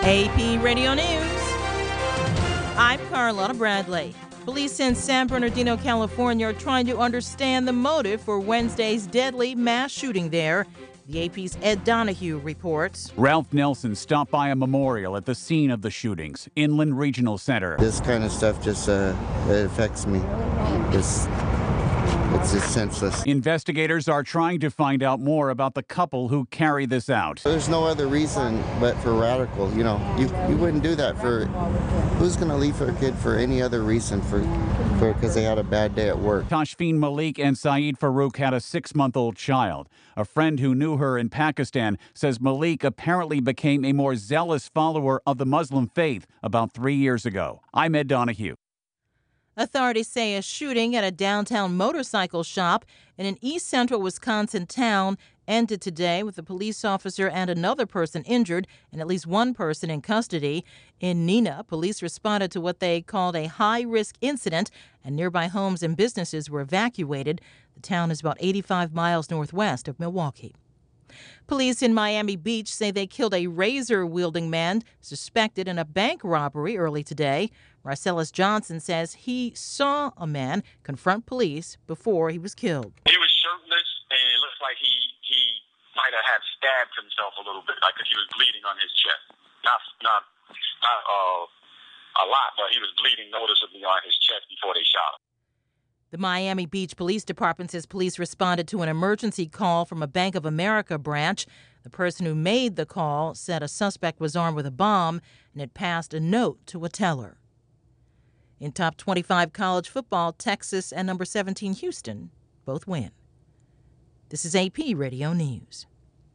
AP Radio News. I'm Carlotta Bradley. Police in San Bernardino, California are trying to understand the motive for Wednesday's deadly mass shooting there. The AP's Ed Donahue reports. Ralph Nelson stopped by a memorial at the scene of the shootings, Inland Regional Center. This kind of stuff just it affects me. It's just senseless. Investigators are trying to find out more about the couple who carried this out. There's no other reason but for radical. You know, you wouldn't do that for... Who's going to leave a kid for any other reason because they had a bad day at work? Tashfeen Malik and Saeed Farouk had a 6-month-old child. A friend who knew her in Pakistan says Malik apparently became a more zealous follower of the Muslim faith about 3 years ago. I'm Ed Donahue. Authorities say a shooting at a downtown motorcycle shop in an east central Wisconsin town ended today with a police officer and another person injured and at least one person in custody. In Neenah, police responded to what they called a high-risk incident, and nearby homes and businesses were evacuated. The town is about 85 miles northwest of Milwaukee. Police in Miami Beach say they killed a razor-wielding man suspected in a bank robbery early today. Marcellus Johnson says he saw a man confront police before he was killed. He was shirtless, and it looks like he might have stabbed himself a little bit, like he was bleeding on his chest. Not a lot, but he was bleeding noticeably on his chest before they shot him. The Miami Beach Police Department says police responded to an emergency call from a Bank of America branch. The person who made the call said a suspect was armed with a bomb and had passed a note to a teller. In top 25 college football, Texas and number 17 Houston both win. This is AP Radio News.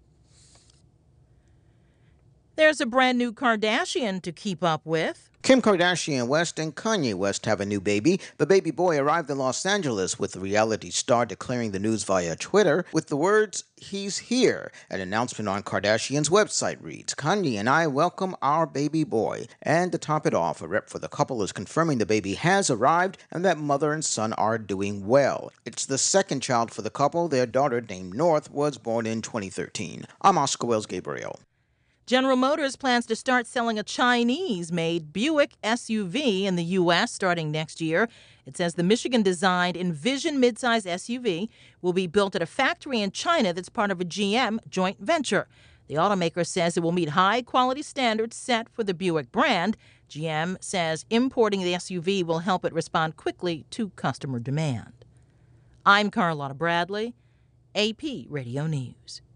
There's a brand new Kardashian to keep up with. Kim Kardashian West and Kanye West have a new baby. The baby boy arrived in Los Angeles with the reality star declaring the news via Twitter with the words, "He's here." An announcement on Kardashian's website reads, "Kanye and I welcome our baby boy." And to top it off, a rep for the couple is confirming the baby has arrived and that mother and son are doing well. It's the second child for the couple. Their daughter, named North, was born in 2013. I'm Oscar Wells Gabriel. General Motors plans to start selling a Chinese-made Buick SUV in the U.S. starting next year. It says the Michigan-designed Envision midsize SUV will be built at a factory in China that's part of a GM joint venture. The automaker says it will meet high-quality standards set for the Buick brand. GM says importing the SUV will help it respond quickly to customer demand. I'm Carlotta Bradley, AP Radio News.